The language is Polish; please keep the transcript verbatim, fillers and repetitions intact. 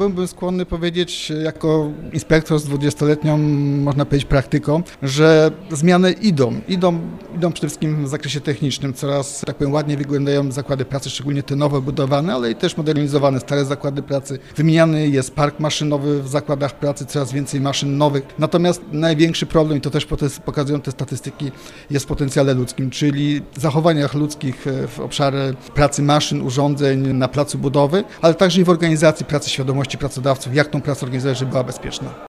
byłbym skłonny powiedzieć, jako inspektor z dwudziestoletnią, można powiedzieć, praktyką, że zmiany idą. Idą, idą przede wszystkim w zakresie technicznym. Coraz, tak powiem, ładnie wyglądają zakłady pracy, szczególnie te nowo budowane, ale i też modernizowane stare zakłady pracy. Wymieniany jest park maszynowy w zakładach pracy, coraz więcej maszyn nowych. Natomiast największy problem, i to też pokazują te statystyki, jest w potencjale ludzkim, czyli zachowaniach ludzkich w obszarze pracy maszyn, urządzeń na placu budowy, ale także i w organizacji pracy, świadomości pracodawców, jak tą pracę organizować, żeby była bezpieczna.